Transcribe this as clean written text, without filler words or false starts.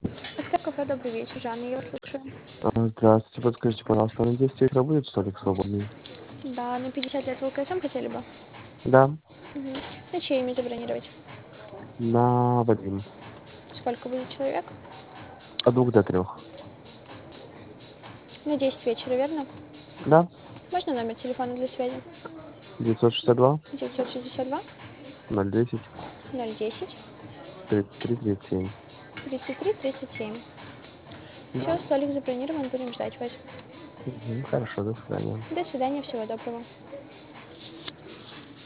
СП кафе, добрый вечер, Жанна, я вас слушаю. Здравствуйте, подскажите, пожалуйста, на 10 вечера будет столик свободный? Да, на 50 лет ВЛКСМ хотели бы? Да, Угу. На чье имя забронировать? на Вадим. Сколько будет человек? От 2 до 3. На 10 вечера, верно? Да, Можно номер телефона для связи? 962 962 010 010 33 37. 33 37. Да. Все, столик забронирован, будем ждать вас. Хорошо, до свидания. До свидания, всего доброго.